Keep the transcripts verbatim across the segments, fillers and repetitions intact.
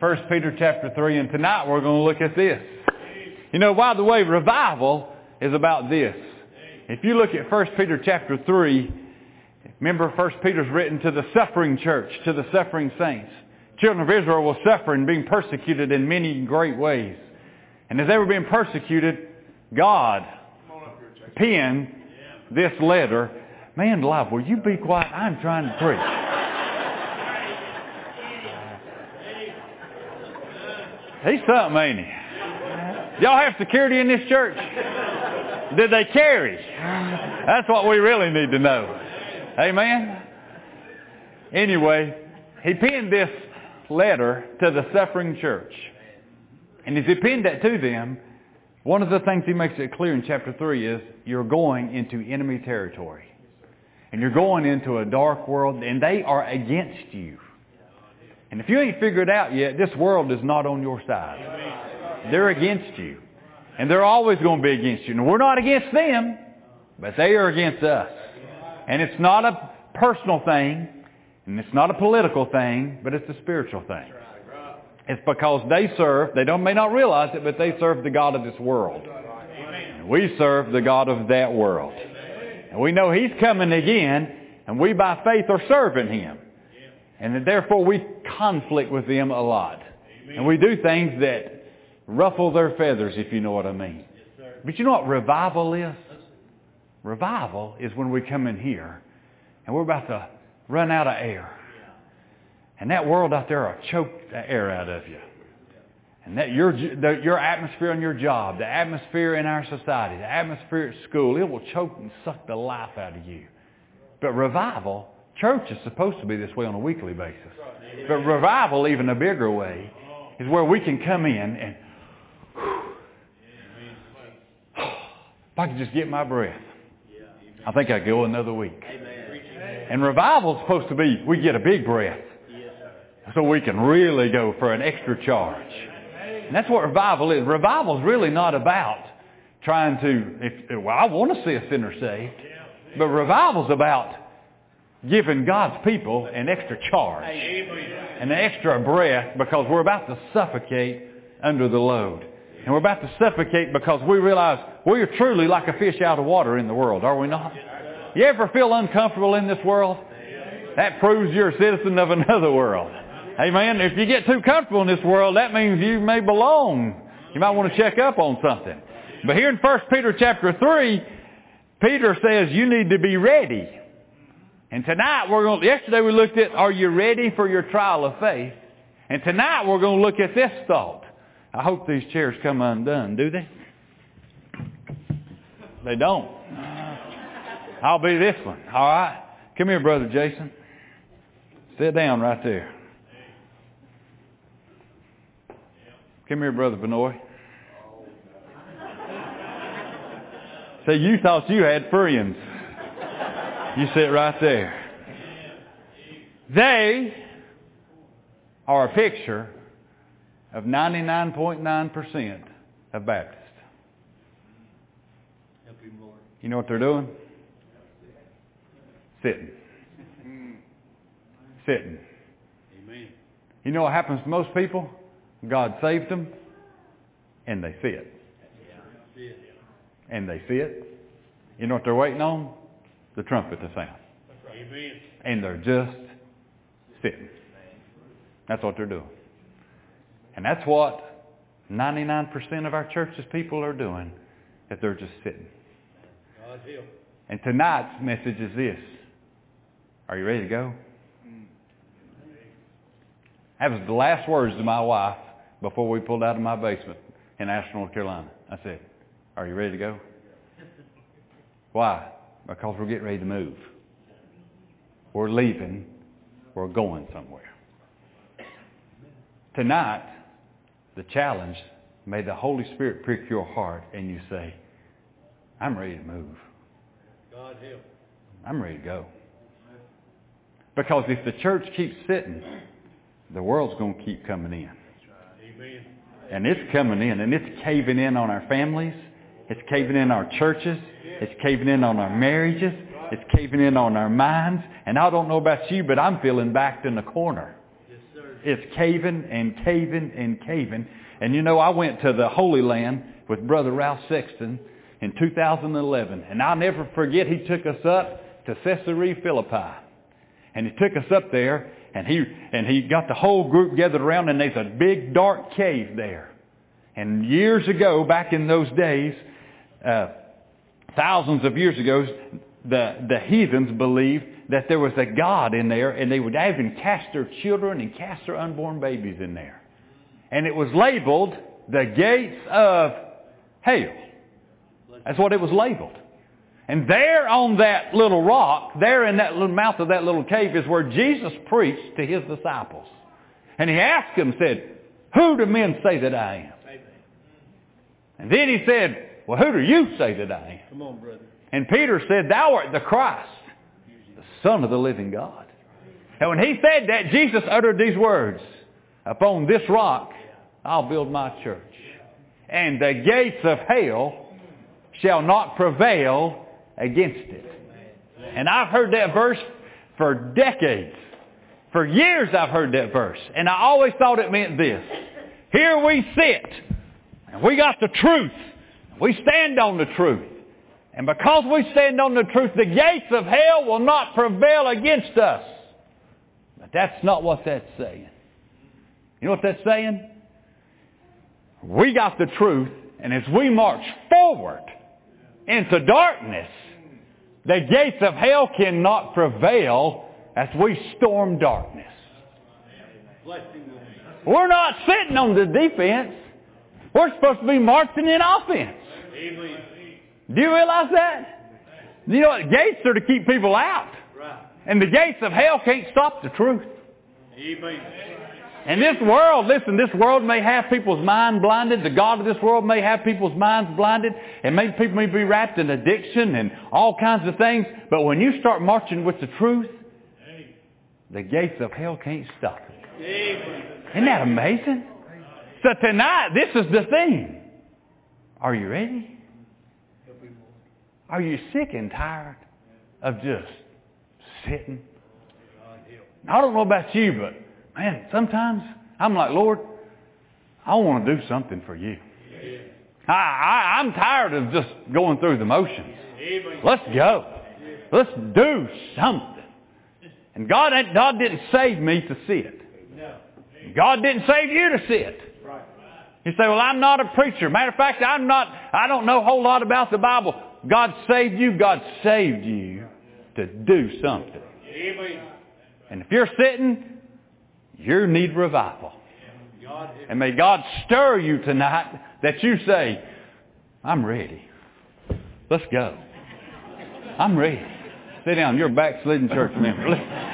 First Peter chapter three, and tonight we're going to look at this. You know, by the way, revival is about this. If you look at First Peter chapter three, remember First Peter's written to the suffering church, to the suffering saints. Children of Israel were suffering, being persecuted in many great ways. And as they were being persecuted, God penned this letter. Man alive, will you be quiet? I'm trying to preach. He's something, ain't he? Y'all have security in this church? Did they carry? That's what we really need to know. Amen? Anyway, he penned this letter to the suffering church. And as he penned that to them, one of the things he makes it clear in chapter three is you're going into enemy territory. And you're going into a dark world, and they are against you. And if you ain't figured out yet, this world is not on your side. They're against you. And they're always going to be against you. And we're not against them, but they are against us. And it's not a personal thing, and it's not a political thing, but it's a spiritual thing. It's because they serve, they don't may not realize it, but they serve the God of this world. And we serve the God of that world. And we know He's coming again, and we by faith are serving Him. And that therefore we conflict with them a lot. And we do things that ruffle their feathers, if you know what I mean. But you know what revival is? Revival is when we come in here and we're about to run out of air. And that world out there will choke the air out of you. And that your, the, your atmosphere on your job, the atmosphere in our society, the atmosphere at school, it will choke and suck the life out of you. But revival, church is supposed to be this way on a weekly basis. But revival, even a bigger way, is where we can come in and if I could just get my breath, I think I'd go another week. And revival is supposed to be, we get a big breath so we can really go for an extra charge. And that's what revival is. Revival is really not about trying to, if, well, I want to see a sinner saved. But revival is about giving God's people an extra charge and an extra breath because we're about to suffocate under the load. And we're about to suffocate because we realize we are truly like a fish out of water in the world, are we not? You ever feel uncomfortable in this world? That proves you're a citizen of another world. Amen. If you get too comfortable in this world, that means you may belong. You might want to check up on something. But here in First Peter chapter three, Peter says you need to be ready. And tonight we're going to, yesterday we looked at, are you ready for your trial of faith? And tonight we're going to look at this thought. I hope these chairs come undone, do they? They don't. I'll be this one, all right? Come here, Brother Jason. Sit down right there. Come here, Brother Benoit. See, you thought you had friends. You sit right there. They are a picture of ninety-nine point nine percent of Baptists. You know what they're doing? Sitting. Sitting. You know what happens to most people? God saved them, and they sit. And they sit. You know what they're waiting on? The trumpet to sound. Amen. And they're just sitting. That's what they're doing. And that's what ninety-nine percent of our church's people are doing, that they're just sitting. And tonight's message is this. Are you ready to go? That was the last words to my wife before we pulled out of my basement in Asheville, North Carolina. I said, are you ready to go? Why? Because we're getting ready to move. We're leaving. We're going somewhere. Tonight, the challenge, may the Holy Spirit prick your heart and you say, I'm ready to move. God help. I'm ready to go. Because if the church keeps sitting, the world's going to keep coming in. Amen. And it's coming in, and it's caving in on our families. It's caving in on our churches. It's caving in on our marriages. It's caving in on our minds. And I don't know about you, but I'm feeling backed in the corner. Yes, sir. it's caving and caving and caving. And you know, I went to the Holy Land with Brother Ralph Sexton in two thousand eleven. And I'll never forget, he took us up to Caesarea Philippi. And he took us up there, and he and he got the whole group gathered around, and there's a big dark cave there. And years ago, back in those days, uh, thousands of years ago, the, the heathens believed that there was a God in there, and they would even cast their children and cast their unborn babies in there. And it was labeled the gates of hell. That's what it was labeled. And there on that little rock, there in that little mouth of that little cave, is where Jesus preached to his disciples. And he asked them, said, who do men say that I am? And then he said, well, who do you say that I am? Come on, brother. And Peter said, thou art the Christ, the Son of the living God. And when he said that, Jesus uttered these words, upon this rock I'll build my church. And the gates of hell shall not prevail against it. And I've heard that verse for decades. For years I've heard that verse. And I always thought it meant this. Here we sit, and we got the truth. We stand on the truth. And because we stand on the truth, the gates of hell will not prevail against us. But that's not what that's saying. You know what that's saying? We got the truth, and as we march forward into darkness, the gates of hell cannot prevail as we storm darkness. We're not sitting on the defense. We're supposed to be marching in offense. Do you realize that? You know what? Gates are to keep people out. And the gates of hell can't stop the truth. And this world, listen, this world may have people's mind blinded. The God of this world may have people's minds blinded. And maybe people may be wrapped in addiction and all kinds of things. But when you start marching with the truth, the gates of hell can't stop it. Isn't that amazing? So tonight, this is the theme. Are you ready? Are you sick and tired of just sitting? I don't know about you, but man, sometimes I'm like, Lord, I want to do something for you. I, I, I'm tired of just going through the motions. Let's go. Let's do something. And God, God didn't save me to sit. God didn't save you to sit. You say, well, I'm not a preacher. Matter of fact, I'm not, I don't know a whole lot about the Bible. God saved you. God saved you to do something. And if you're sitting, you need revival. And may God stir you tonight that you say, I'm ready. Let's go. I'm ready. Sit down. You're a backslidden church member.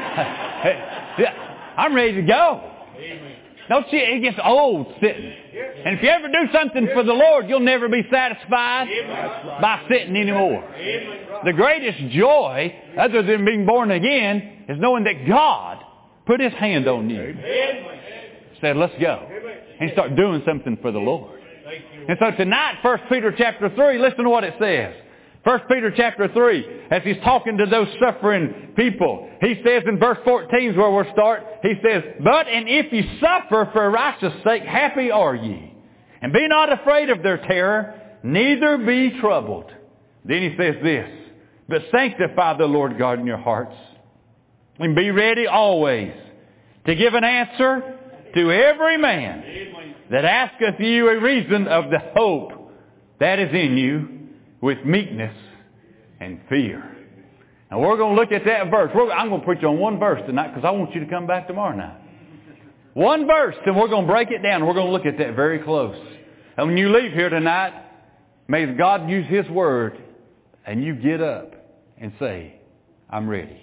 Yeah, I'm ready to go. Don't you? It gets old sitting. And if you ever do something for the Lord, you'll never be satisfied by sitting anymore. The greatest joy, other than being born again, is knowing that God put His hand on you. Said, let's go. And start doing something for the Lord. And so tonight, First Peter chapter three, listen to what it says. First Peter chapter three, as he's talking to those suffering people, he says in verse fourteen is where we'll start, he says, but and if ye suffer for righteous sake, happy are ye. And be not afraid of their terror, neither be troubled. Then he says this, but sanctify the Lord God in your hearts, and be ready always to give an answer to every man that asketh you a reason of the hope that is in you, with meekness and fear. Now we're going to look at that verse. We're, I'm going to preach on one verse tonight because I want you to come back tomorrow night. One verse, and we're going to break it down. We're going to look at that very close. And when you leave here tonight, may God use His word and you get up and say, I'm ready.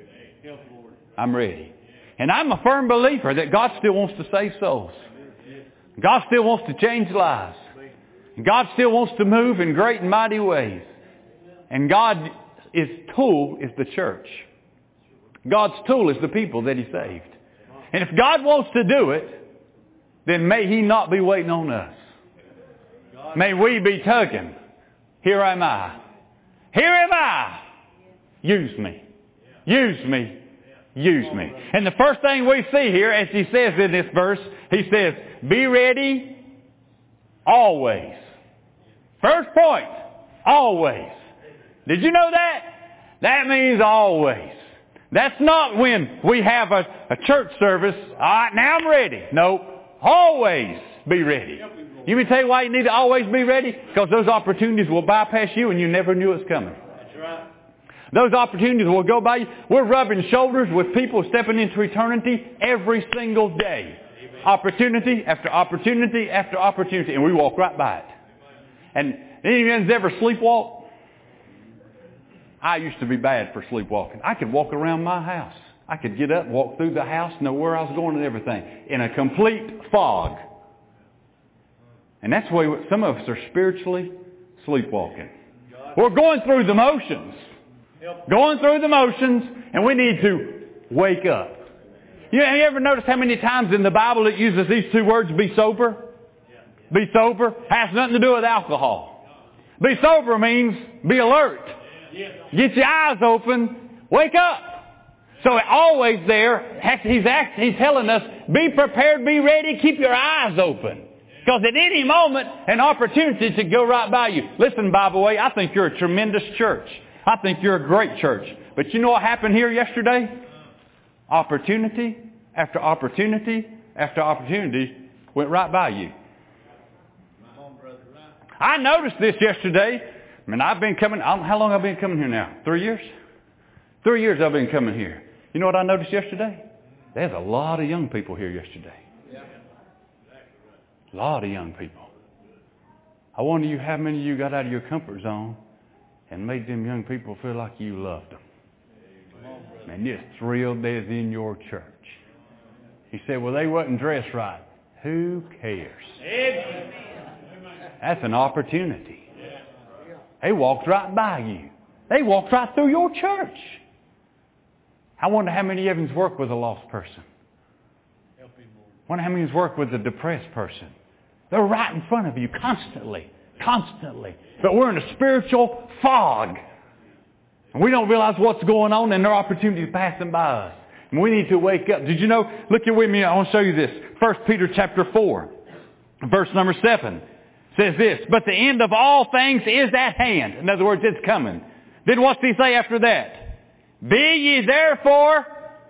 I'm ready. And I'm a firm believer that God still wants to save souls. God still wants to change lives. God still wants to move in great and mighty ways. And God's tool is the church. God's tool is the people that He saved. And if God wants to do it, then may He not be waiting on us. May we be tugging. Here am I. Here am I. Use me. Use me. use me. And the first thing we see here, as he says in this verse, he says, be ready always. First point, always. Did you know that? That means always. That's not when we have a, a church service, all right, now I'm ready. No, always be ready. You may tell you why you need to always be ready? Because those opportunities will bypass you and you never knew it was coming. That's right. Those opportunities will go by you. We're rubbing shoulders with people stepping into eternity every single day. Amen. Opportunity after opportunity after opportunity. And we walk right by it. And anyone's ever sleepwalk? I used to be bad for sleepwalking. I could walk around my house. I could get up, walk through the house, know where I was going and everything. In a complete fog. And that's the way some of us are spiritually sleepwalking. We're going through the motions. Going through the motions, and we need to wake up. You, have you ever noticed how many times in the Bible it uses these two words, be sober? Be sober has nothing to do with alcohol. Be sober means be alert. Get your eyes open. Wake up. So always there, he's, asking, he's telling us, be prepared, be ready, keep your eyes open. Because at any moment, an opportunity to go right by you. Listen, by the way, I think you're a tremendous church. I think you're a great church. But you know what happened here yesterday? Opportunity after opportunity after opportunity went right by you. I noticed this yesterday. I mean, I've been coming, how long have I been coming here now? Three years? Three years I've been coming here. You know what I noticed yesterday? There's a lot of young people here yesterday. A lot of young people. I wonder you how many of you got out of your comfort zone and made them young people feel like you loved them. And you're thrilled they're in your church. He said, well, they wasn't dressed right. Who cares? That's an opportunity. They walked right by you. They walked right through your church. I wonder how many of you's worked with a lost person. I wonder how many of you's worked with a depressed person. They're right in front of you constantly. Constantly. But we're in a spiritual fog. And we don't realize what's going on and there are opportunities passing by us. And we need to wake up. Did you know? Look here with me. I want to show you this. First Peter chapter four. Verse number seven. Says this. But the end of all things is at hand. In other words, it's coming. Then what's he say after that? Be ye therefore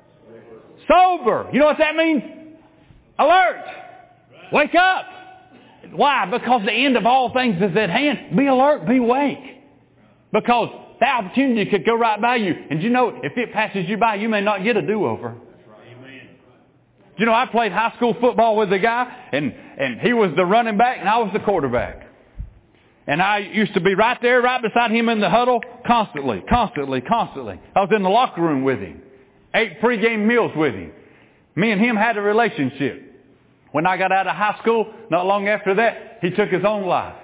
sober. You know what that means? Alert. Wake up. Why? Because the end of all things is at hand. Be alert, be awake. Because the opportunity could go right by you. And you know, if it passes you by, you may not get a do-over. Amen. You know, I played high school football with a guy, and, and he was the running back, and I was the quarterback. And I used to be right there, right beside him in the huddle, constantly, constantly, constantly. I was in the locker room with him. Ate pregame meals with him. Me and him had a relationship. When I got out of high school, not long after that, he took his own life.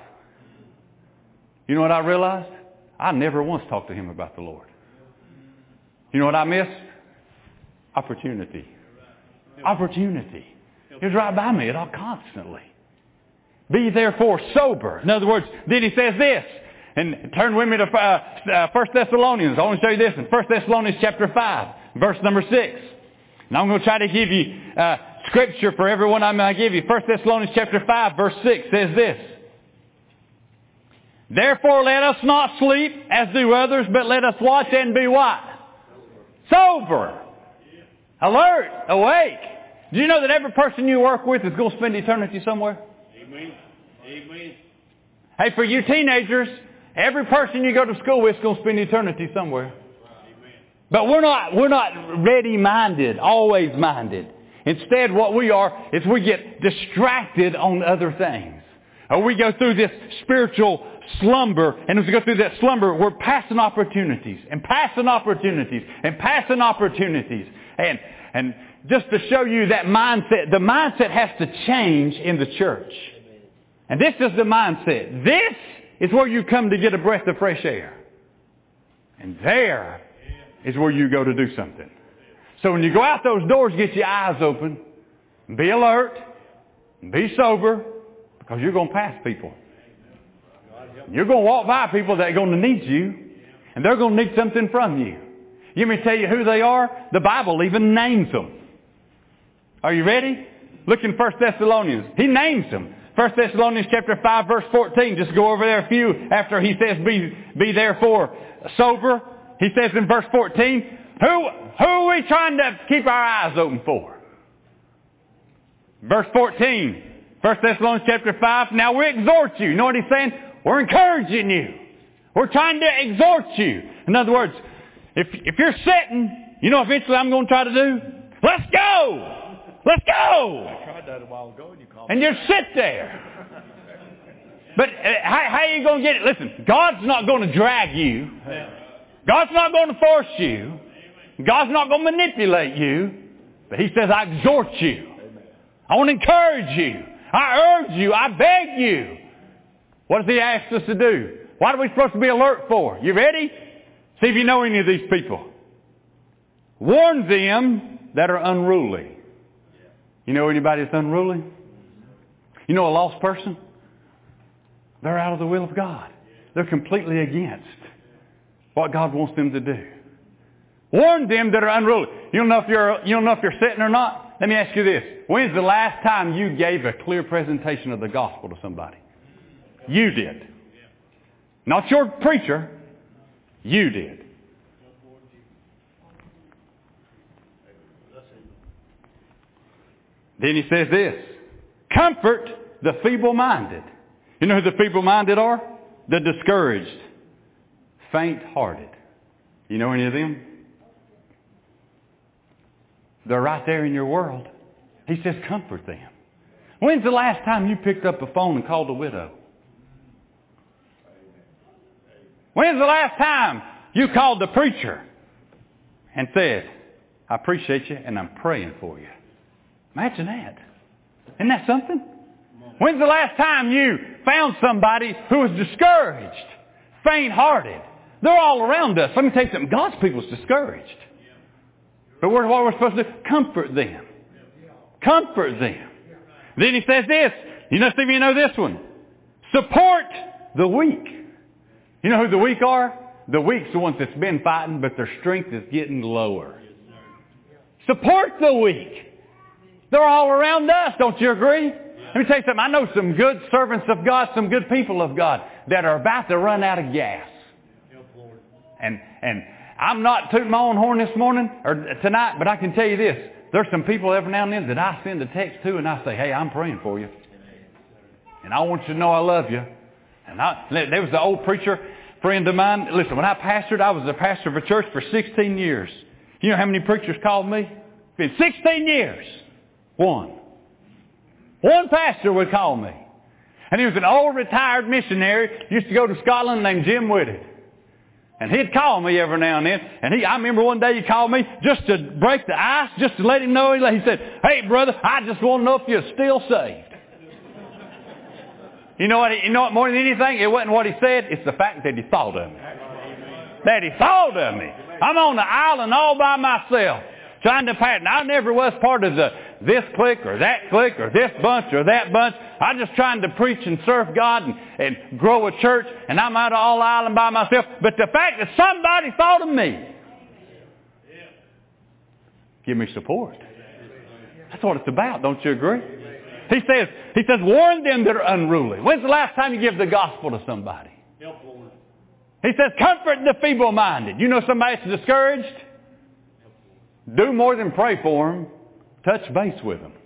You know what I realized? I never once talked to him about the Lord. You know what I missed? Opportunity. Opportunity. He was right by me at all constantly. Be therefore sober. In other words, then he says this. And turn with me to uh, uh, First Thessalonians. I want to show you this in First Thessalonians chapter five, verse number six. And I'm going to try to give you uh, scripture for everyone I'm going to give you. First Thessalonians chapter five, verse six says this. Therefore let us not sleep as do others, but let us watch and be what? Sober. Alert. Awake. Do you know that every person you work with is going to spend eternity somewhere? Amen. Amen. Hey, for you teenagers, every person you go to school with is going to spend eternity somewhere. Amen. But we're not, we're not ready-minded, always-minded. Instead, what we are is we get distracted on other things. Or we go through this spiritual slumber, and as we go through that slumber, we're passing opportunities, and passing opportunities, and passing opportunities. And, and just to show you that mindset, the mindset has to change in the church. And this is the mindset. This is where you come to get a breath of fresh air. And there is where you go to do something. So when you go out those doors, get your eyes open, be alert, be sober, because you're going to pass people. You're going to walk by people that are going to need you, and they're going to need something from you. You may tell you who they are. The Bible even names them. Are you ready? Look in First Thessalonians. He names them. First Thessalonians chapter five, verse fourteen. Just go over there a few after he says, be, be therefore sober. He says in verse fourteen, who, who are we trying to keep our eyes open for? Verse fourteen, First Thessalonians chapter five. Now we exhort you. You know what he's saying? We're encouraging you. We're trying to exhort you. In other words, if, if you're sitting, you know eventually I'm going to try to do? Let's go! Let's go! I tried that a while ago and you called And me. just sit there. But uh, how, how are you going to get it? Listen, God's not going to drag you. God's not going to force you. God's not going to manipulate you. But He says, I exhort you. I want to encourage you. I urge you. I beg you. What does He ask us to do? What are we supposed to be alert for? You ready? See if you know any of these people. Warn them that are unruly. You know anybody that's unruly? You know a lost person? They're out of the will of God. They're completely against what God wants them to do. Warn them that are unruly. You don't know if you're, you don't know if you're sitting or not? Let me ask you this. When's the last time you gave a clear presentation of the gospel to somebody? You did. Not your preacher. You did. Then he says this. Comfort the feeble-minded. You know who the feeble-minded are? The discouraged. Faint-hearted. You know any of them? They're right there in your world. He says comfort them. When's the last time you picked up a phone and called a widow? When's the last time you called the preacher and said, I appreciate you and I'm praying for you? Imagine that. Isn't that something? When's the last time you found somebody who was discouraged, faint-hearted? They're all around us. Let me tell you something. God's people's discouraged. But what we're supposed to do? Comfort them. Comfort them. Then he says this. You know, Steve, you know this one. Support the weak. You know who the weak are? The weak's the ones that's been fighting, but their strength is getting lower. Support the weak. They're all around us, don't you agree? Let me tell you something. I know some good servants of God, some good people of God that are about to run out of gas. And and I'm not tooting my own horn this morning or tonight, but I can tell you this. There's some people every now and then that I send a text to and I say, hey, I'm praying for you. And I want you to know I love you. And I, there was an old preacher friend of mine. Listen, when I pastored, I was the pastor of a church for sixteen years. You know how many preachers called me? In sixteen years. One. One pastor would call me. And he was an old retired missionary. Used to go to Scotland named Jim Whitted. And he'd call me every now and then. And he, I remember one day he called me just to break the ice, just to let him know. He said, hey brother, I just want to know if you're still saved. You know what, you know what, more than anything, it wasn't what he said, it's the fact that he thought of me. That he thought of me. I'm on the island all by myself, trying to pattern. I never was part of the this clique or that clique or this bunch or that bunch. I'm just trying to preach and serve God and, and grow a church, and I'm out all island by myself. But the fact that somebody thought of me, give me support. That's what it's about, don't you agree? He says, he says, warn them that are unruly. When's the last time you give the gospel to somebody? He says, comfort the feeble-minded. You know somebody that's discouraged? Do more than pray for them. Touch base with them.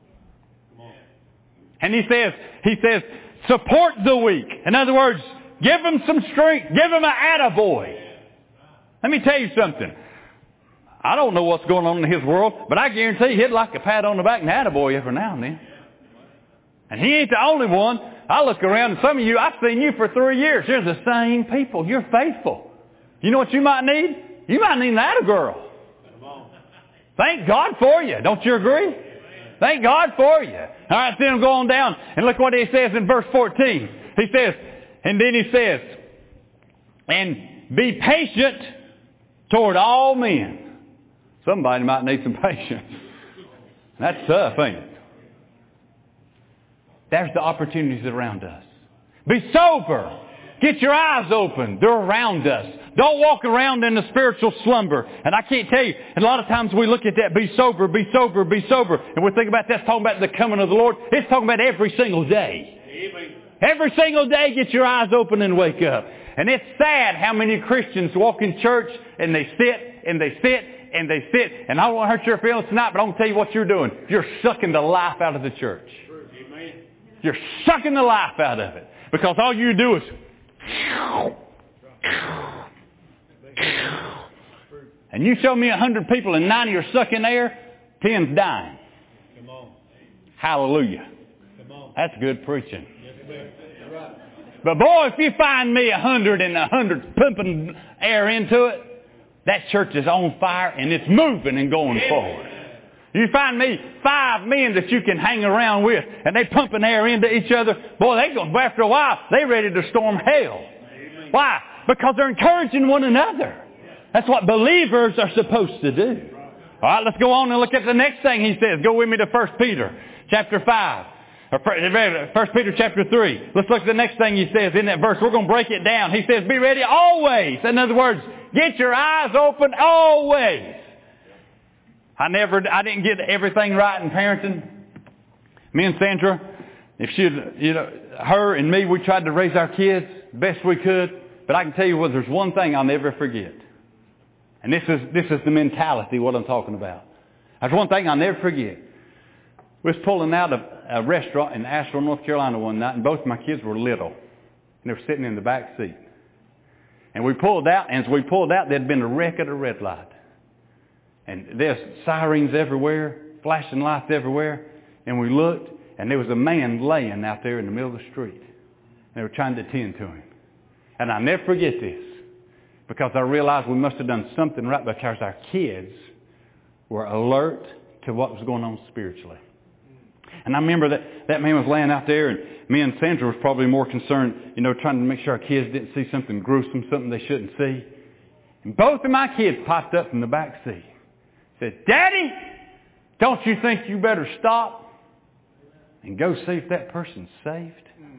And he says, he says, support the weak. In other words, give them some strength. Give them an attaboy. Let me tell you something. I don't know what's going on in his world, but I guarantee he'd like a pat on the back and attaboy every now and then. And he ain't the only one. I look around and some of you, I've seen you for three years. You're the same people. You're faithful. You know what you might need? You might need an attagirl. Thank God for you. Don't you agree? Thank God for you. All right, then go on down and look what he says in verse fourteen. He says, and then he says, and be patient toward all men. Somebody might need some patience. That's tough, ain't it? There's the opportunities around us. Be sober. Get your eyes open. They're around us. Don't walk around in a spiritual slumber. And I can't tell you, and a lot of times we look at that, be sober, be sober, be sober. And we think about that's talking about the coming of the Lord. It's talking about every single day. Amen. Every single day, get your eyes open and wake up. And it's sad how many Christians walk in church and they sit and they sit and they sit. And I don't want to hurt your feelings tonight, but I'm going to tell you what you're doing. You're sucking the life out of the church. Amen. You're sucking the life out of it. Because all you do is... And you show me a hundred people and ninety are sucking air, ten's dying. Come on. Hallelujah. Come on. That's good preaching. Yes, sir. You're right. But boy, if you find me a hundred and a hundred pumping air into it, that church is on fire and it's moving and going forward. You find me five men that you can hang around with and they pumping air into each other, boy, they go, after a while, they ready to storm hell. Why? Because they're encouraging one another. That's what believers are supposed to do. All right, let's go on and look at the next thing he says. Go with me to First Peter chapter five. Or First Peter chapter three. Let's look at the next thing he says in that verse. We're going to break it down. He says, be ready always. In other words, get your eyes open always. I never, I didn't get everything right in parenting. Me and Sandra, if she, you know, her and me, we tried to raise our kids best we could. But I can tell you what, there's one thing I'll never forget. And this is, this is the mentality, what I'm talking about. There's one thing I'll never forget. We was pulling out of a restaurant in Asheville, North Carolina one night, and both my kids were little. And they were sitting in the back seat. And we pulled out, and as we pulled out, there'd been a wreck at a red light. And there's sirens everywhere, flashing lights everywhere. And we looked, and there was a man laying out there in the middle of the street. And they were trying to attend to him. And I'll never forget this, because I realized we must have done something right because our kids were alert to what was going on spiritually. And I remember that that man was laying out there, and me and Sandra was probably more concerned, you know, trying to make sure our kids didn't see something gruesome, something they shouldn't see. And both of my kids popped up from the back seat. Said, Daddy, don't you think you better stop and go see if that person's saved?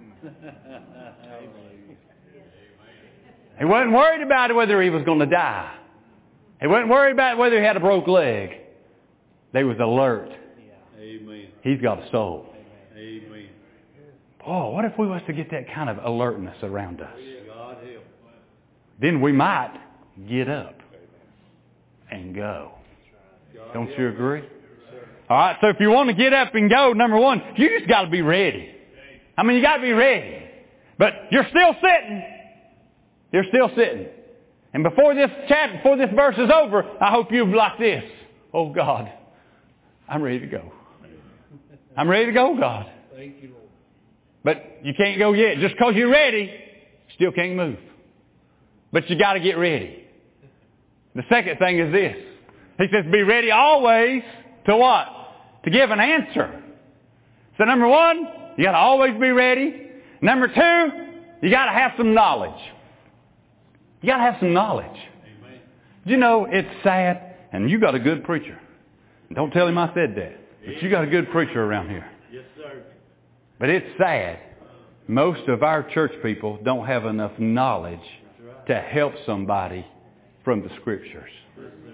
He wasn't worried about whether he was going to die. He wasn't worried about whether he had a broke leg. They was alert. Amen. He's got a soul. Amen. Oh, what if we was to get that kind of alertness around us? God help. Then we might get up and go. Don't you agree? All right, so if you want to get up and go, number one, you just got to be ready. I mean, you got to be ready. But you're still sitting. You're still sitting. And before this chat, before this verse is over, I hope you'll be like this. Oh, God, I'm ready to go. I'm ready to go, God. Thank you, Lord. But you can't go yet. Just because you're ready, still can't move. But you got to get ready. The second thing is this. He says, be ready always to what? To give an answer. So number one, you got to always be ready. Number two, you got to have some knowledge. You got to have some knowledge. Amen. You know, it's sad, and you got a good preacher. Don't tell him I said that. But you got a good preacher around here. Yes, sir. But it's sad. Most of our church people don't have enough knowledge Right. to help somebody from the Scriptures. Yes, sir.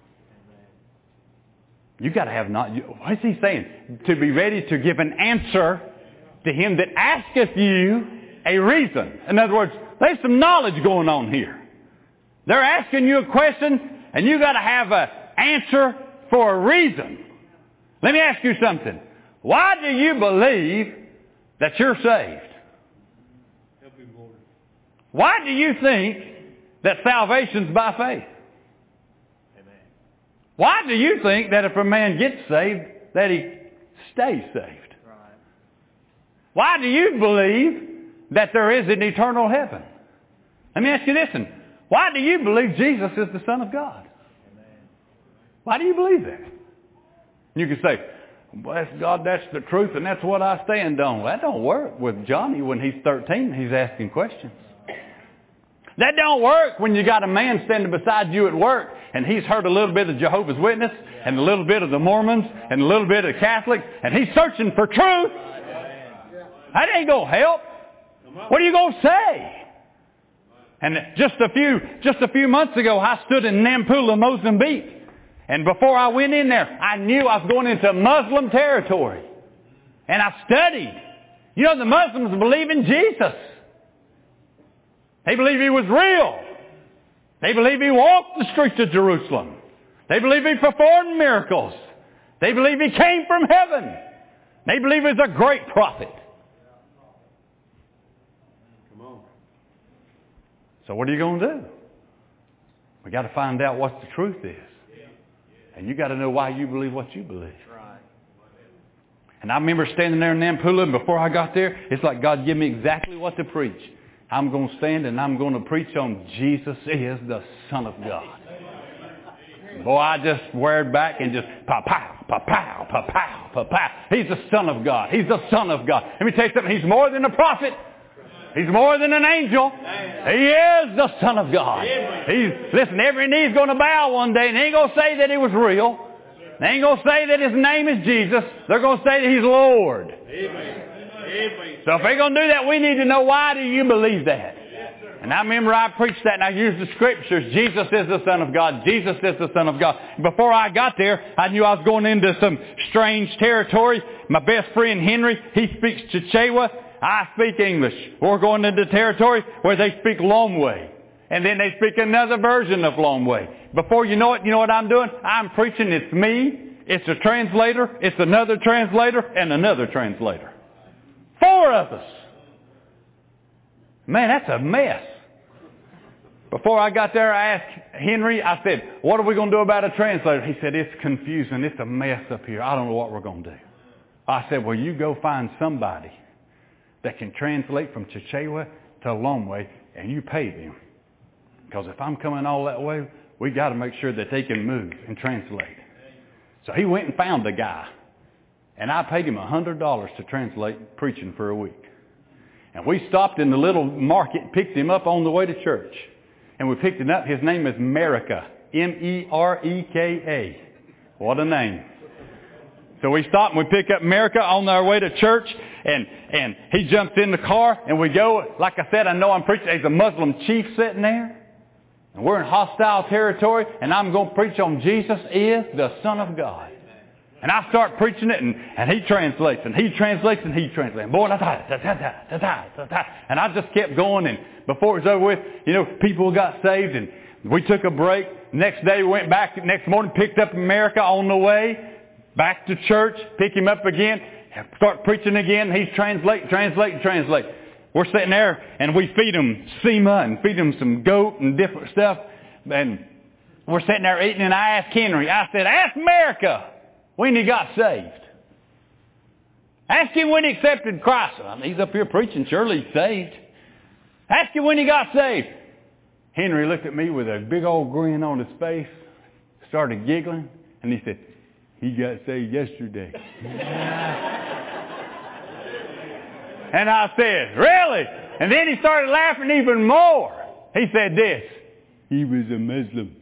You got to have knowledge. What is he saying? To be ready to give an answer to him that asketh you a reason. In other words, there's some knowledge going on here. They're asking you a question, and you got to have an answer for a reason. Let me ask you something. Why do you believe that you're saved? Help me, Lord. Why do you think that salvation's by faith? Amen. Why do you think that if a man gets saved, that he stays saved? Right. Why do you believe that there is an eternal heaven? Let me ask you this. One. Why do you believe Jesus is the Son of God? Amen. Why do you believe that? You can say, bless God, that's the truth and that's what I stand on. Well, that don't work with Johnny when he's thirteen. He's asking questions. That don't work when you got a man standing beside you at work and he's heard a little bit of Jehovah's Witness and a little bit of the Mormons and a little bit of Catholics and he's searching for truth. That ain't going to help. What are you going to say? And just a few, just a few months ago, I stood in Nampula, Mozambique. And before I went in there, I knew I was going into Muslim territory. And I studied. You know, the Muslims believe in Jesus. They believe He was real. They believe He walked the streets of Jerusalem. They believe He performed miracles. They believe He came from heaven. They believe He's a great prophet. Come on. So what are you going to do? We got to find out what the truth is. And you got to know why you believe what you believe. Right. And I remember standing there in Nampula, and before I got there, it's like God gave me exactly what to preach. I'm going to stand and I'm going to preach on Jesus is the Son of God. Boy, I just sweared back and just pa-pow, pa-pow, pa-pow, pa-pow. He's the Son of God. He's the Son of God. Let me tell you something. He's more than a prophet. He's more than an angel. He is the Son of God. He's, listen, every knee's going to bow one day, and they ain't going to say that He was real. They ain't going to say that His name is Jesus. They're going to say that He's Lord. Amen. So if they're going to do that, we need to know, why do you believe that? And I remember I preached that, and I used the Scriptures. Jesus is the Son of God. Jesus is the Son of God. Before I got there, I knew I was going into some strange territory. My best friend Henry, he speaks Chichewa. I speak English. We're going into territory where they speak Lomwe. And then they speak another version of Lomwe. Before you know it, you know what I'm doing? I'm preaching. It's me. It's a translator. It's another translator and another translator. Four of us. Man, that's a mess. Before I got there, I asked Henry, I said, what are we going to do about a translator? He said, it's confusing. It's a mess up here. I don't know what we're going to do. I said, well, you go find somebody that can translate from Chichewa to Lomwe, and you pay them. Because if I'm coming all that way, we got to make sure that they can move and translate. So he went and found a guy, and I paid him one hundred dollars to translate preaching for a week. And we stopped in the little market, picked him up on the way to church. And we picked him up. His name is Merica. M E R E K A. What a name. So we stop and we pick up Merica on our way to church, and, and he jumps in the car, and we go. Like I said, I know I'm preaching. There's a Muslim chief sitting there, and we're in hostile territory, and I'm going to preach on Jesus is the Son of God. And I start preaching it, and, and he translates, and he translates, and he translates. And boy, da da da da da da da da. And I just kept going, and before it was over with, you know, people got saved, and we took a break. Next day, we went back. Next morning, picked up America on the way back to church, pick him up again, start preaching again. He's translate, translate, translate. We're sitting there, and we feed him sema and feed him some goat and different stuff. And we're sitting there eating, and I asked Henry, I said, ask America when he got saved. Ask him when he accepted Christ. I mean, he's up here preaching, surely he's saved. Ask him when he got saved. Henry looked at me with a big old grin on his face, started giggling, and he said, he got saved yesterday. And I said, really? And then he started laughing even more. He said this, he was a Muslim.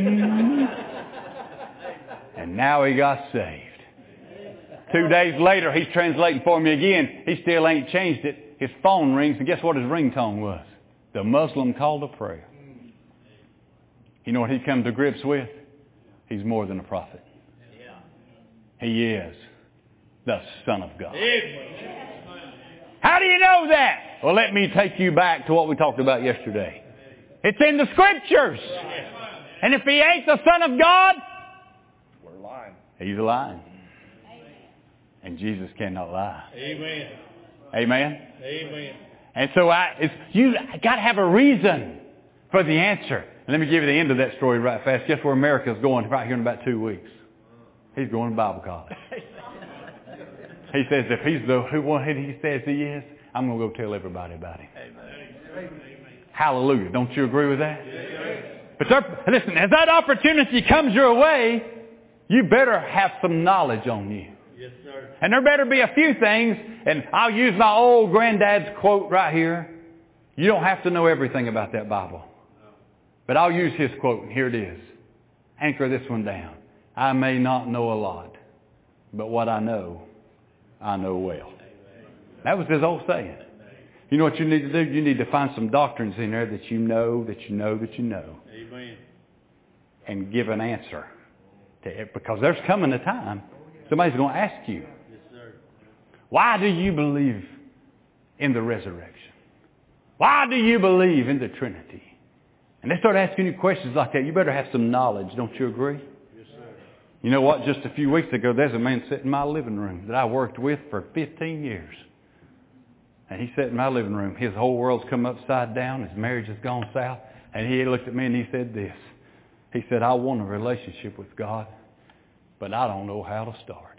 And now he got saved. Two days later, he's translating for me again. He still ain't changed it. His phone rings, and guess what his ringtone was? The Muslim call to prayer. You know what he come to grips with? He's more than a prophet. He is the Son of God. How do you know that? Well, let me take you back to what we talked about yesterday. It's in the Scriptures. And if he ain't the Son of God, We're lying. he's lying. And Jesus cannot lie. Amen. Amen? Amen. And so I, it's, you got to have a reason for the answer. And let me give you the end of that story right fast. Guess where America's going right here in about two weeks? He's going to Bible college. He says if he's the who one he says he is, I'm going to go tell everybody about him. Amen. Hallelujah. Don't you agree with that? But there, listen, as that opportunity comes your way, you better have some knowledge on you. Yes, sir. And there better be a few things, and I'll use my old granddad's quote right here. You don't have to know everything about that Bible. But I'll use his quote, and here it is. Anchor this one down. I may not know a lot, but what I know, I know well. That was his old saying. You know what you need to do? You need to find some doctrines in there that you know, that you know, that you know. Amen. And give an answer to it. Because there's coming a time somebody's going to ask you, Yes, sir. why do you believe in the resurrection? Why do you believe in the Trinity? And they start asking you questions like that. You better have some knowledge. Don't you agree? Yes, sir. You know what? Just a few weeks ago, there's a man sitting in my living room that I worked with for fifteen years. And he sat in my living room. His whole world's come upside down. His marriage has gone south. And he looked at me and he said this. He said, I want a relationship with God, but I don't know how to start.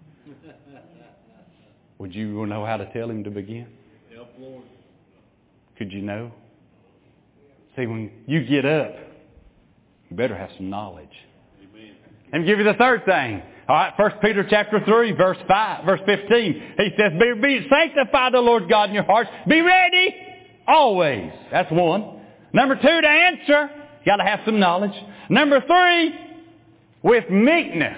Would you know how to tell him to begin? Help, Lord. Could you know? See, when you get up, you better have some knowledge. Amen. Let me give you the third thing. All right, First Peter chapter three, verse five, verse fifteen. He says, be, be sanctify the Lord God in your hearts. Be ready always. That's one. Number two, to answer. You got to have some knowledge. Number three, with meekness.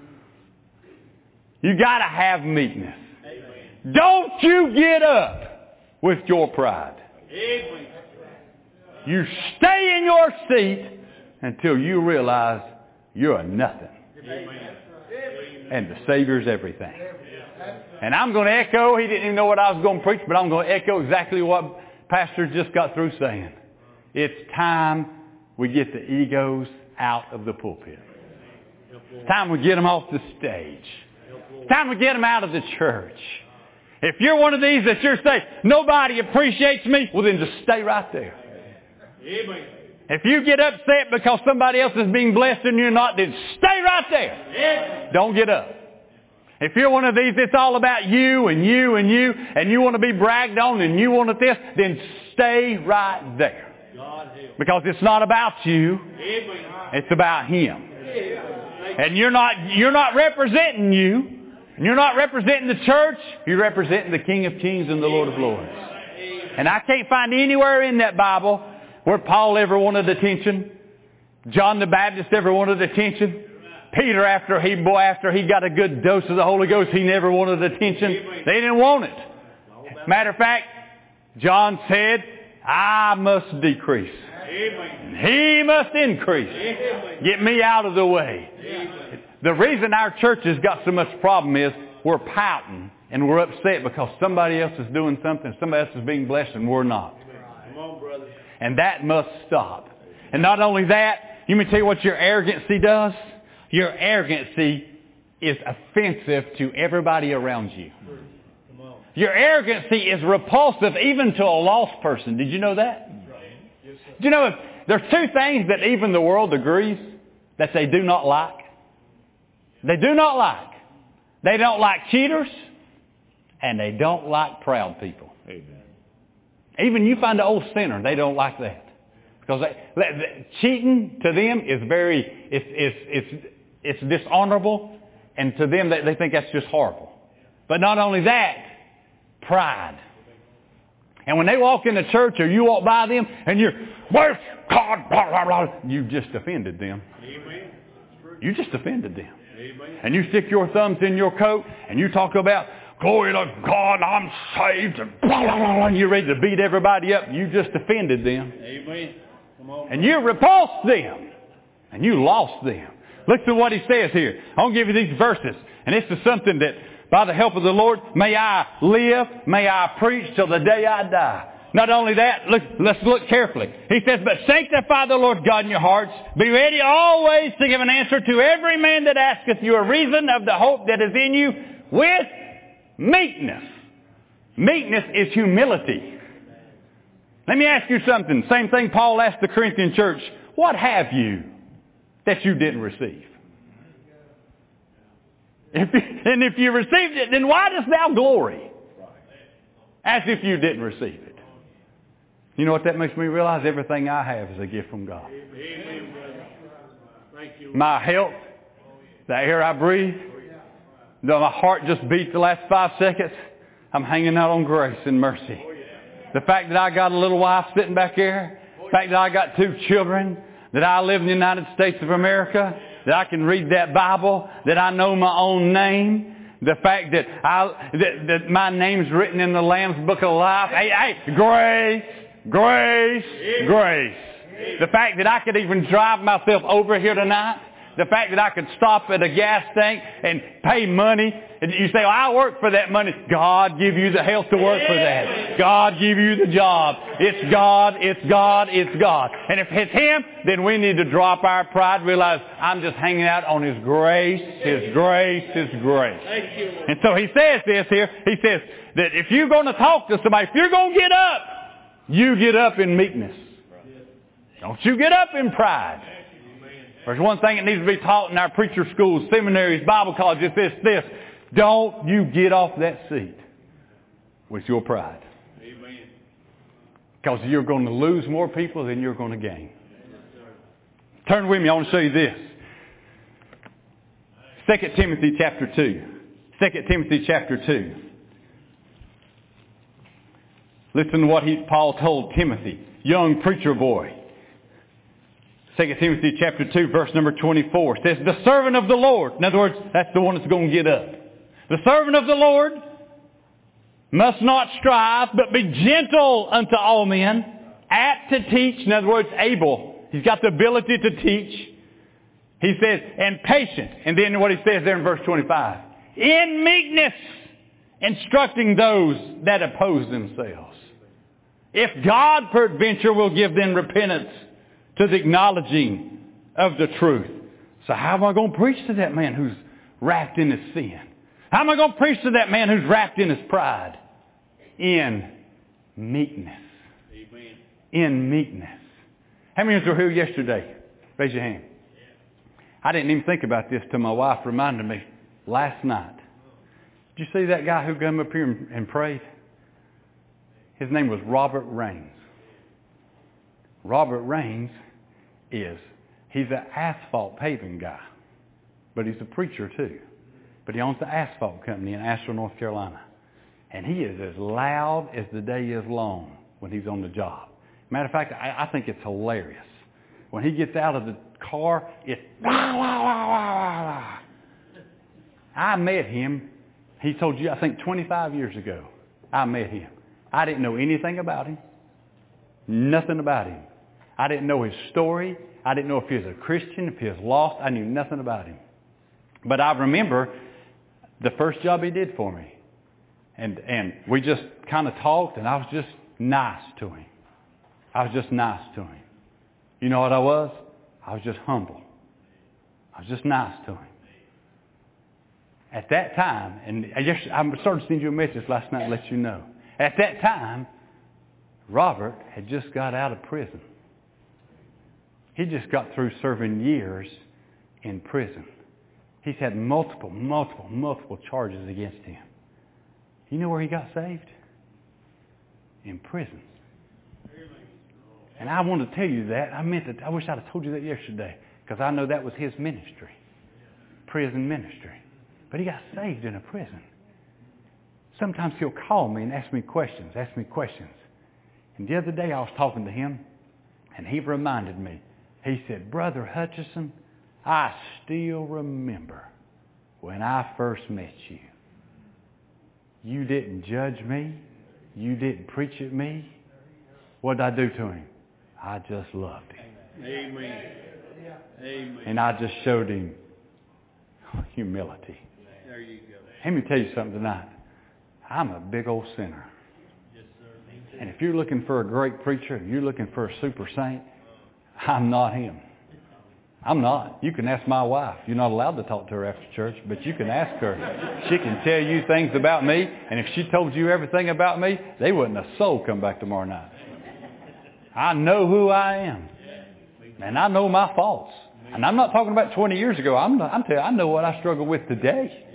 You got to have meekness. Amen. Don't you get up with your pride. Amen. You stay in your seat until you realize you're a nothing. Amen. And the Savior's everything. And I'm going to echo, he didn't even know what I was going to preach, but I'm going to echo exactly what Pastor just got through saying. It's time we get the egos out of the pulpit. It's time we get them off the stage. It's time we get them out of the church. If you're one of these that you're saying, nobody appreciates me, well then just stay right there. Amen. If you get upset because somebody else is being blessed and you're not, then stay right there. Amen. Don't get up. If you're one of these, it's all about you and you and you, and you want to be bragged on and you want this, then stay right there. God help. Because it's not about you, Amen. it's about Him. And you're not, you're not representing you. And you're not representing the church. You're representing the King of Kings and the Lord of Lords. And I can't find anywhere in that Bible where Paul ever wanted attention. John the Baptist ever wanted attention. Peter, after he, boy, after he got a good dose of the Holy Ghost, he never wanted attention. They didn't want it. Matter of fact, John said, I must decrease. Amen. He must increase. Amen. Get me out of the way. Amen. The reason our church has got so much problem is we're pouting and we're upset because somebody else is doing something, somebody else is being blessed and we're not. Come on, brother. And that must stop. And not only that, you may tell you what your arrogancy does. Your arrogancy is offensive to everybody around you. Come on. Your arrogancy is repulsive even to a lost person. Did you know that? Yes, sir. Do you know, if there's two things that even the world agrees that they do not like? They do not like. They don't like cheaters, and they don't like proud people. Amen. Even you find an old sinner, they don't like that. Because they, they, cheating to them is very, it's, it's, it's, it's dishonorable, and to them they, they think that's just horrible. But not only that, pride. And when they walk in the church or you walk by them and you're, where's God, blah, blah, blah, you just offended them. Amen. You just offended them. Amen. And you stick your thumbs in your coat and you talk about, glory to God, I'm saved, and blah, blah, blah, blah, and you're ready to beat everybody up. You just offended them. Amen. Come on. And you repulsed them. And you lost them. Listen to what he says here. I'll give you these verses. And this is something that, by the help of the Lord, may I live, may I preach till the day I die. Not only that, look, let's look carefully. He says, but sanctify the Lord God in your hearts. Be ready always to give an answer to every man that asketh you a reason of the hope that is in you with meekness. Meekness is humility. Let me ask you something. Same thing Paul asked the Corinthian church. What have you that you didn't receive? If you, and if you received it, then why dost thou glory? As if you didn't receive it. You know what that makes me realize? Everything I have is a gift from God. Amen, brother. Thank you. My health, the air I breathe, though my heart just beat the last five seconds, I'm hanging out on grace and mercy. The fact that I got a little wife sitting back there, the fact that I got two children, that I live in the United States of America, that I can read that Bible, that I know my own name, The fact that, I, that, that my name's written in the Lamb's Book of Life. Hey, hey, grace, grace, grace. The fact that I could even drive myself over here tonight. The fact that I could stop at a gas tank and pay money. And you say, well, I work for that money. God give you the health to work for that. God give you the job. It's God, it's God, it's God. And if it's Him, then we need to drop our pride, realize I'm just hanging out on His grace, His grace, His grace. And so He says this here. He says that if you're going to talk to somebody, if you're going to get up, you get up in meekness. Don't you get up in pride. There's one thing that needs to be taught in our preacher schools, seminaries, Bible colleges. It's this. Don't you get off that seat with your pride. Amen. Because you're going to lose more people than you're going to gain. Turn with me. I want to show you this. Second Timothy chapter two. Second Timothy chapter two. Listen to what he, Paul told Timothy, young preacher boy. Second Timothy chapter two, verse number twenty-four says, the servant of the Lord. In other words, that's the one that's going to get up. The servant of the Lord must not strive, but be gentle unto all men, apt to teach. In other words, able. He's got the ability to teach. He says, and patient. And then what he says there in verse twenty-five, in meekness, instructing those that oppose themselves. If God peradventure will give them repentance to the acknowledging of the truth. So how am I going to preach to that man who's wrapped in his sin? How am I going to preach to that man who's wrapped in his pride? In meekness. Amen. In meekness. How many of you were here yesterday? Raise your hand. I didn't even think about this till my wife reminded me last night. Did you see that guy who came up here and, and prayed? His name was Robert Raines. Robert Raines is, he's an asphalt paving guy, but he's a preacher too. But he owns the asphalt company in Asheville, North Carolina. And he is as loud as the day is long when he's on the job. Matter of fact, I, I think it's hilarious. When he gets out of the car, it's wah, wah, wah, wah, wah. I met him, he told you, I think twenty-five years ago, I met him. I didn't know anything about him. Nothing about him. I didn't know his story. I didn't know if he was a Christian, if he was lost. I knew nothing about him. But I remember the first job he did for me. And and we just kind of talked, and I was just nice to him. I was just nice to him. You know what I was? I was just humble. I was just nice to him. At that time, and I just I started to send you a message last night to let you know. At that time, Robert had just got out of prison. He just got through serving years in prison. He's had multiple, multiple, multiple charges against him. You know where he got saved? In prison. And I want to tell you that. I meant that. I wish I'd have told you that yesterday, because I know that was his ministry, prison ministry. But he got saved in a prison. Sometimes he'll call me and ask me questions, ask me questions. And the other day I was talking to him, and he reminded me. He said, Brother Hutchison, I still remember when I first met you. You didn't judge me. You didn't preach at me. What did I do to him? I just loved him. Amen. Amen. And I just showed him humility. There you go. Let me tell you something tonight. I'm a big old sinner. Yes, sir. And if you're looking for a great preacher, you're looking for a super saint, I'm not him. I'm not. You can ask my wife. You're not allowed to talk to her after church, but you can ask her. She can tell you things about me, and if she told you everything about me, they wouldn't a soul come back tomorrow night. I know who I am, and I know my faults. And I'm not talking about twenty years ago. I'm, not, I'm telling you, I know what I struggle with today.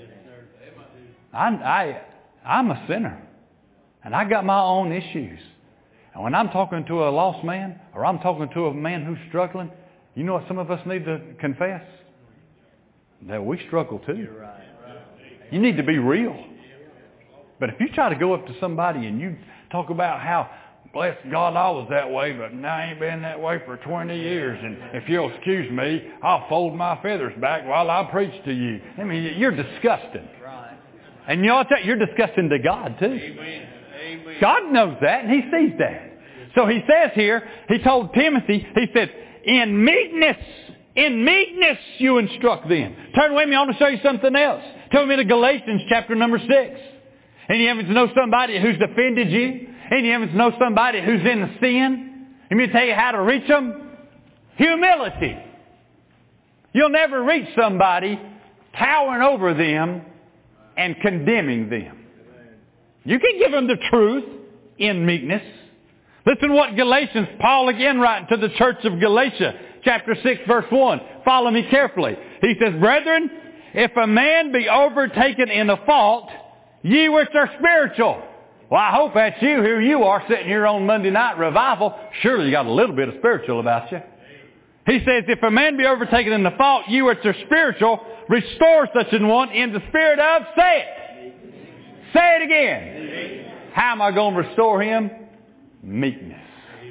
I, I, I'm a sinner, and I got my own issues. And when I'm talking to a lost man, or I'm talking to a man who's struggling, you know what some of us need to confess? That we struggle too. You need to be real. But if you try to go up to somebody and you talk about how, bless God, I was that way, but now I ain't been that way for twenty years. And if you'll excuse me, I'll fold my feathers back while I preach to you. I mean, you're disgusting. And you know what? That you're disgusting to God too. Amen. Amen. God knows that and He sees that. So He says here, He told Timothy, He said, in meekness, in meekness you instruct them. Turn with me, I want to show you something else. Turn me to Galatians chapter number six. And you happen to know somebody who's offended you? And you happen to know somebody who's in the sin? Let me tell you how to reach them. Humility. You'll never reach somebody towering over them and condemning them. You can give them the truth in meekness. Listen what Galatians, Paul again writing to the church of Galatia, chapter six, verse one. Follow me carefully. He says, brethren, if a man be overtaken in a fault, ye which are spiritual. Well, I hope that's you. Here you are sitting here on Monday night revival. Surely you got a little bit of spiritual about you. He says, if a man be overtaken in the fault, you which are spiritual, restore such an one in the spirit of, say it. Say it again. How am I going to restore him? Meekness.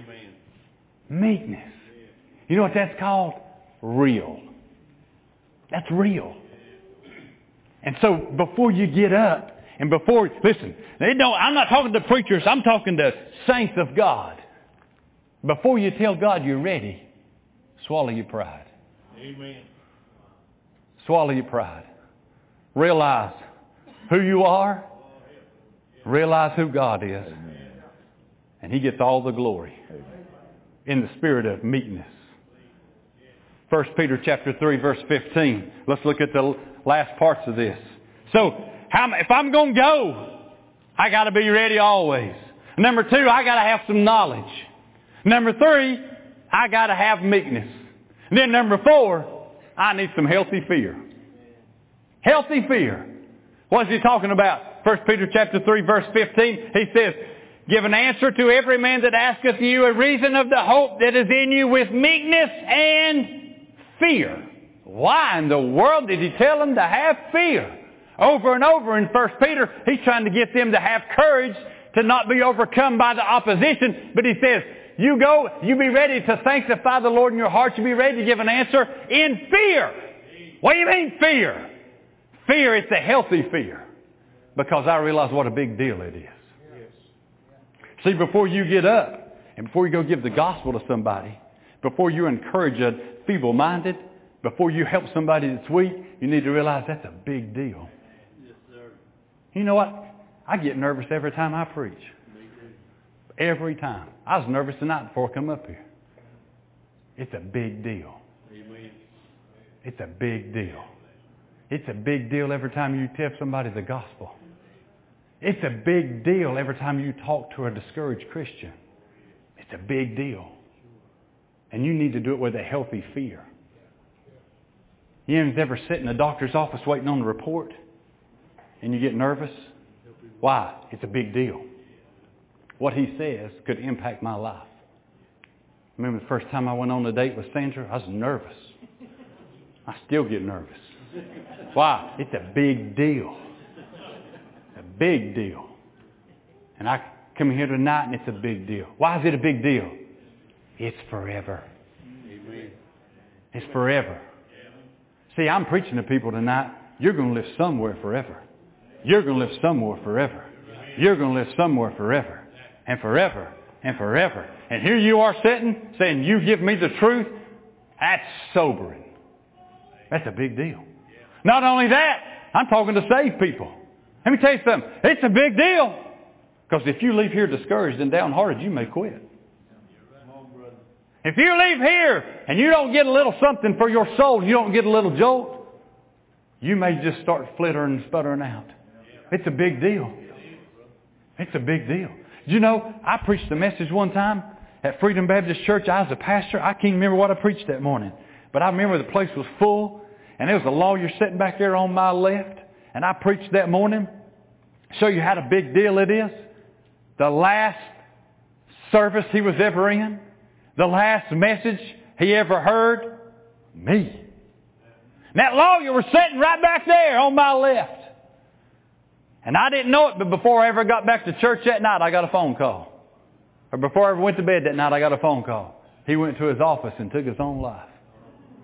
Meekness. You know what that's called? Real. That's real. And so before you get up, and before, listen, they don't, I'm not talking to preachers, I'm talking to saints of God. Before you tell God you're ready, swallow your pride. Amen. Swallow your pride. Realize who you are. Realize who God is. And He gets all the glory. In the spirit of meekness. First Peter chapter three, verse fifteen. Let's look at the last parts of this. So, how, if I'm going to go, I got to be ready always. Number two, I got to have some knowledge. Number three, I got to have meekness. And then number four, I need some healthy fear. Healthy fear. What is he talking about? First Peter chapter three, verse fifteen. He says, give an answer to every man that asketh you a reason of the hope that is in you with meekness and fear. Why in the world did he tell them to have fear? Over and over in First Peter, he's trying to get them to have courage to not be overcome by the opposition. But he says, you go, you be ready to sanctify the Lord in your heart. You be ready to give an answer in fear. What do you mean fear? Fear, it's a healthy fear. Because I realize what a big deal it is. See, before you get up and before you go give the gospel to somebody, before you encourage a feeble-minded, before you help somebody that's weak, you need to realize that's a big deal. Yes, sir. You know what? I get nervous every time I preach. Every time. I was nervous tonight before I come up here. It's a big deal. Amen. It's a big deal. It's a big deal every time you tell somebody the gospel. It's a big deal every time you talk to a discouraged Christian. It's a big deal. And you need to do it with a healthy fear. You ever sit in a doctor's office waiting on the report and you get nervous? Why? It's a big deal. What he says could impact my life. Remember the first time I went on a date with Sandra? I was nervous. I still get nervous. Why? It's a big deal. A big deal. And I come here tonight and it's a big deal. Why is it a big deal? It's forever. Amen. It's forever. See, I'm preaching to people tonight. You're going to live somewhere forever. You're going to live somewhere forever. You're going to live somewhere forever. And forever. And forever. And here you are sitting saying, you give me the truth. That's sobering. That's a big deal. Not only that, I'm talking to saved people. Let me tell you something. It's a big deal. Because if you leave here discouraged and downhearted, you may quit. If you leave here and you don't get a little something for your soul, you don't get a little jolt, you may just start flittering and sputtering out. It's a big deal. It's a big deal. You know, I preached a message one time at Freedom Baptist Church. I was a pastor. I can't remember what I preached that morning. But I remember the place was full. And there was a lawyer sitting back there on my left. And I preached that morning. Show you how a big deal it is. The last service he was ever in. The last message he ever heard. Me. And that lawyer was sitting right back there on my left. And I didn't know it, but before I ever got back to church that night, I got a phone call. Or before I ever went to bed that night, I got a phone call. He went to his office and took his own life.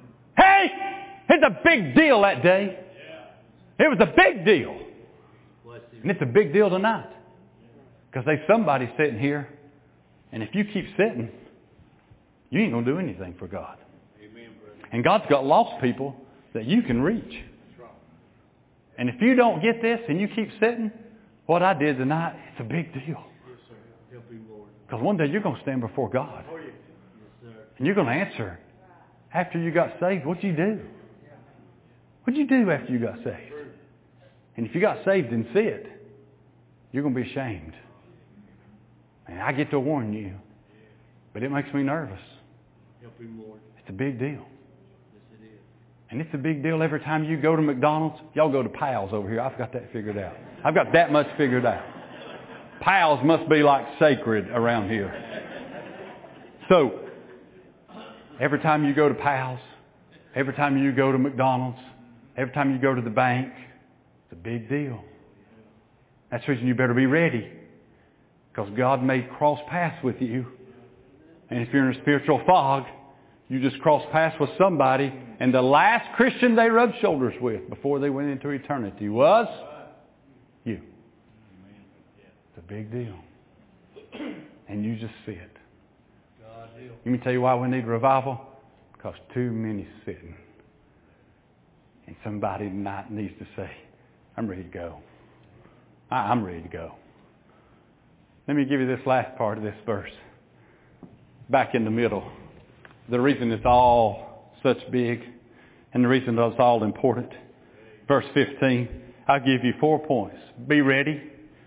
Hey! It's a big deal that day. It was a big deal. And it's a big deal tonight. Because there's somebody sitting here, and if you keep sitting, you ain't going to do anything for God. Amen, brother. And God's got lost people that you can reach. That's right. And if you don't get this and you keep sitting, what I did tonight, it's a big deal. Yes, sir. Help him, Lord. Because one day you're going to stand before God. Oh, yes. Yes, sir. And you're going to answer. After you got saved, what'd you do? What'd you do after you got saved? And if you got saved and sit, you're going to be ashamed. And I get to warn you, but it makes me nervous. Help him, Lord. It's a big deal. Yes, it is. And it's a big deal every time you go to McDonald's. Y'all go to Pals over here. I've got that figured out. I've got that much figured out. Pals must be like sacred around here. So, every time you go to Pals, every time you go to McDonald's, every time you go to the bank, it's a big deal. That's the reason you better be ready. Because God may cross paths with you. And if you're in a spiritual fog, you just cross paths with somebody. And the last Christian they rubbed shoulders with before they went into eternity was you. It's a big deal. And you just see it. Let me tell you why we need revival. Because too many sitting. And somebody tonight needs to say, I'm ready to go. I- I'm ready to go. Let me give you this last part of this verse. Back in the middle. The reason it's all such big and the reason it's all important. Verse fifteen. I'll give you four points. Be ready.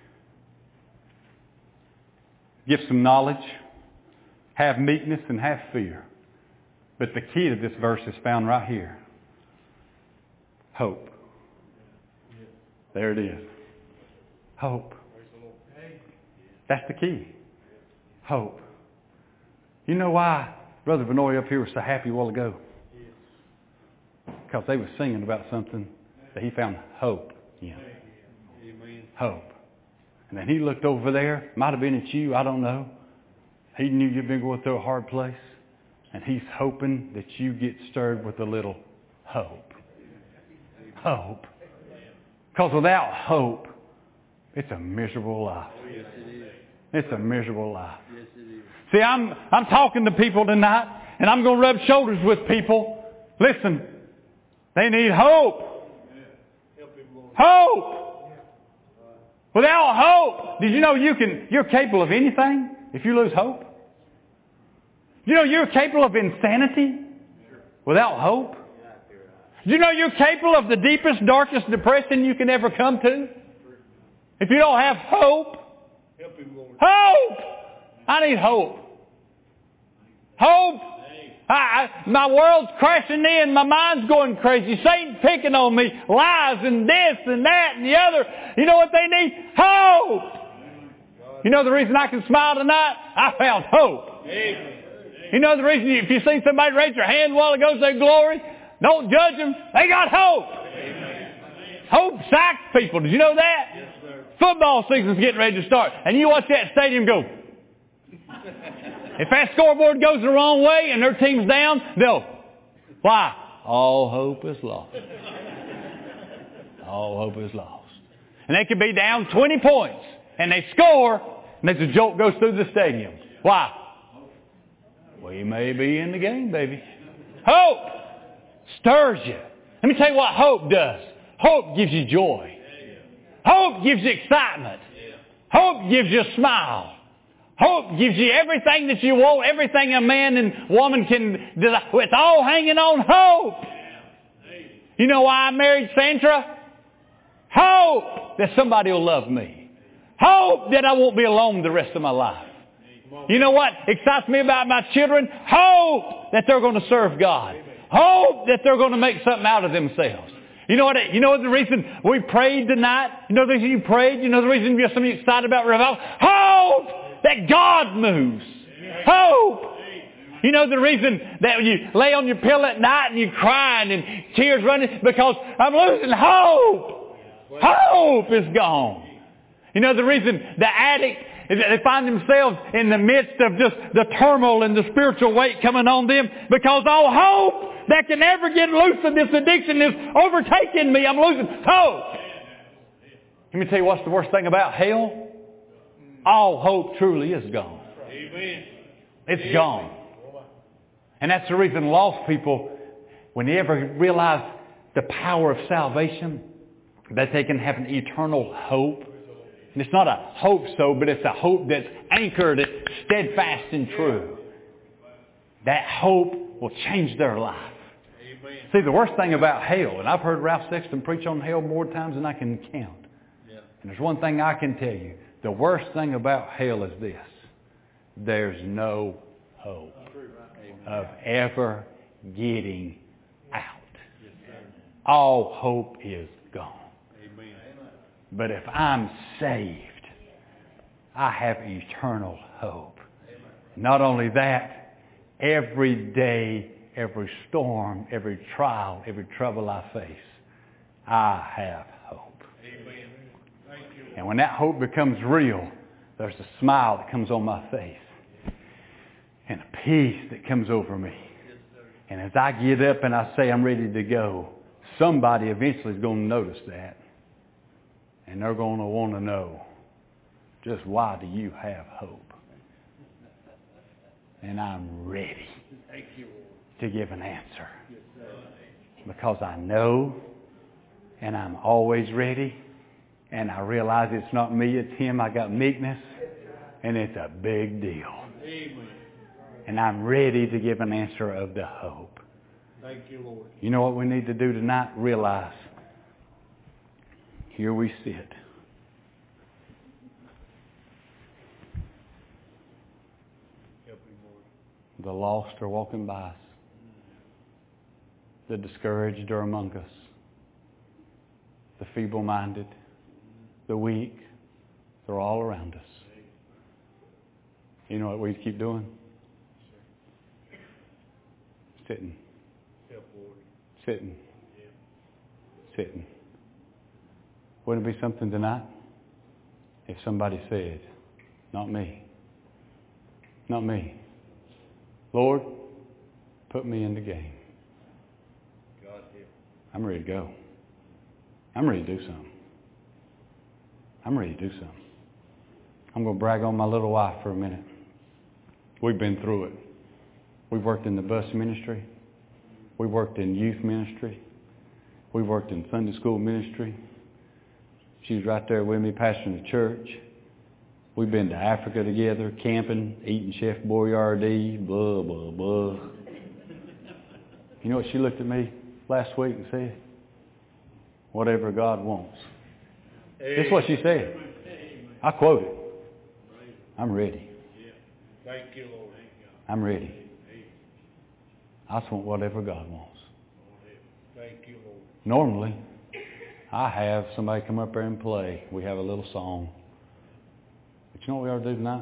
Give some knowledge. Have meekness and have fear. But the key to this verse is found right here. Hope. There it is. Hope. That's the key. Hope. You know why Brother Benoit up here was so happy a while ago? Because they were singing about something that he found hope in. Amen. Hope. And then he looked over there. Might have been at you. I don't know. He knew you'd been going through a hard place. And he's hoping that you get stirred with a little hope. Hope. Because without hope, it's a miserable life. Yes, it is. It's a miserable life. Yes, it is. See, I'm, I'm talking to people tonight, and I'm going to rub shoulders with people. Listen, they need hope. Help him, Lord. Hope. Without hope, did you know you can, you're capable of anything if you lose hope? You know you're capable of insanity without hope? You know you're capable of the deepest, darkest depression you can ever come to? If you don't have hope. Help him, Lord. Hope! I need hope. Hope! I, I, my world's crashing in. My mind's going crazy. Satan's picking on me. Lies and this and that and the other. You know what they need? Hope! You know the reason I can smile tonight? I found hope. Amen. You know the reason if you see somebody raise their hand a while ago and say glory, don't judge them. They got hope. Amen. Hope psych people. Did you know that? Yes, sir. Football season's getting ready to start. And you watch that stadium go. If that scoreboard goes the wrong way and their team's down, they'll. Why? All hope is lost. All hope is lost. And they could be down twenty points. And they score. And there's a jolt goes through the stadium. Why? We may be in the game, baby. Hope stirs you. Let me tell you what hope does. Hope gives you joy. Hope gives you excitement. Hope gives you a smile. Hope gives you everything that you want, everything a man and woman can desire. It's all hanging on hope. You know why I married Sandra? Hope that somebody will love me. Hope that I won't be alone the rest of my life. You know what excites me about my children? Hope that they're going to serve God. Hope that they're going to make something out of themselves. You know what? You know the reason we prayed tonight? You know the reason you prayed? You know the reason you're so excited about revival? Hope that God moves. Hope. You know the reason that you lay on your pillow at night and you're crying and tears running? Because I'm losing hope. Hope is gone. You know the reason the addict is that they find themselves in the midst of just the turmoil and the spiritual weight coming on them? Because all hope that can ever get loose of this addiction is overtaking me. I'm losing hope. Let me tell you what's the worst thing about hell. All hope truly is gone. Amen. It's gone. And that's the reason lost people, when they ever realize the power of salvation, that they can have an eternal hope. And it's not a hope so, but it's a hope that's anchored, it's steadfast and true. That hope will change their life. Amen. See, the worst thing about hell, and I've heard Ralph Sexton preach on hell more times than I can count. Yeah. And there's one thing I can tell you. The worst thing about hell is this. There's no hope of ever getting out. All hope is gone. Amen. But if I'm saved, I have eternal hope. Not only that, every day, every storm, every trial, every trouble I face, I have hope. Amen. Thank you. And when that hope becomes real, there's a smile that comes on my face and a peace that comes over me. And as I get up and I say I'm ready to go, somebody eventually is going to notice that. And they're going to want to know, just why do you have hope? And I'm ready Thank you. to give an answer. Because I know, and I'm always ready, and I realize it's not me, it's Him. I got meekness, and it's a big deal. Amen. And I'm ready to give an answer of the hope. Thank you, Lord. You know what we need to do tonight? Realize, here we sit. Help me, Lord. The lost are walking by us. The discouraged are among us. The feeble-minded, the weak, they're all around us. You know what we keep doing? Sitting, Help, Lord. sitting, sitting. Wouldn't it be something tonight if somebody said, not me, not me. Lord, put me in the game. God help. I'm ready to go. I'm ready to do something. I'm ready to do something. I'm going to brag on my little wife for a minute. We've been through it. We've worked in the bus ministry. We've worked in youth ministry. We've worked in Sunday school ministry. She's right there with me pastoring the church. We've been to Africa together, camping, eating Chef Boyardee, blah, blah, blah. You know what she looked at me last week and said? Whatever God wants. That's what she said. I quote it. I'm ready. Thank you, Lord. I'm ready. I just want whatever God wants. Thank you, Lord. Normally, I have somebody come up there and play. We have a little song. But you know what we ought to do tonight?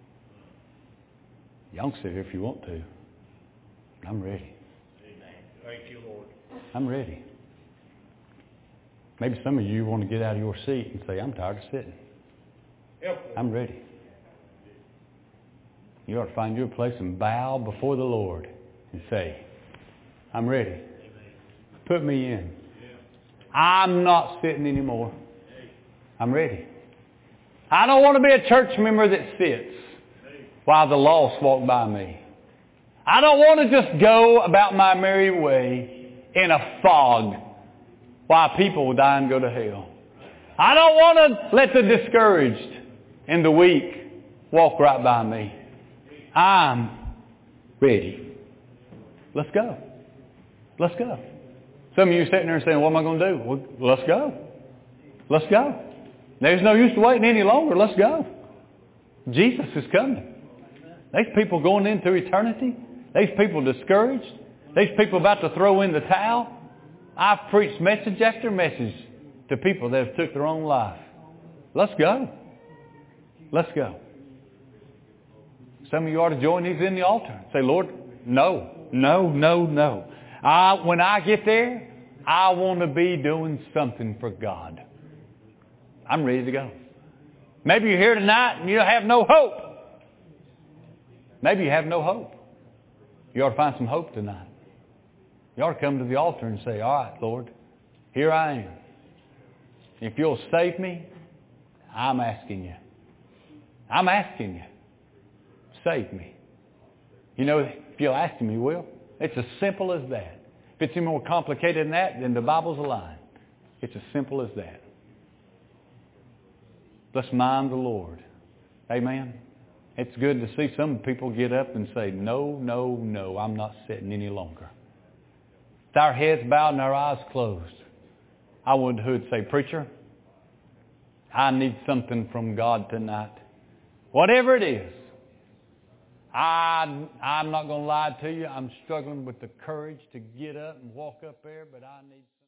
Y'all can sit here if you want to. But I'm ready. Thank you, Lord. I'm ready. Maybe some of you want to get out of your seat and say, I'm tired of sitting. Help, Lord. I'm ready. You ought to find your place and bow before the Lord and say, I'm ready. Put me in. I'm not sitting anymore. I'm ready. I don't want to be a church member that sits while the lost walk by me. I don't want to just go about my merry way in a fog while people will die and go to hell. I don't want to let the discouraged and the weak walk right by me. I'm ready. Let's go. Let's go. Some of you are sitting there saying, what am I going to do? Well, let's go. Let's go. There's no use to waiting any longer. Let's go. Jesus is coming. There's people going into eternity. There's people discouraged. There's people about to throw in the towel. I've preached message after message to people that have took their own life. Let's go. Let's go. Some of you ought to join these in the altar. Say, Lord, no, no, no, no. I, when I get there, I want to be doing something for God. I'm ready to go. Maybe you're here tonight and you have no hope. Maybe you have no hope. You ought to find some hope tonight. You ought to come to the altar and say, all right, Lord, here I am. If you'll save me, I'm asking you. I'm asking you. Save me. You know, if you'll ask him, he will. It's as simple as that. If it's any more complicated than that, then the Bible's a lie. It's as simple as that. Let's mind the Lord. Amen. It's good to see some people get up and say, no, no, no, I'm not sitting any longer. With our heads bowed and our eyes closed, I wonder who would say, preacher, I need something from God tonight. Whatever it is. I, I'm not going to lie to you. I'm struggling with the courage to get up and walk up there, but I need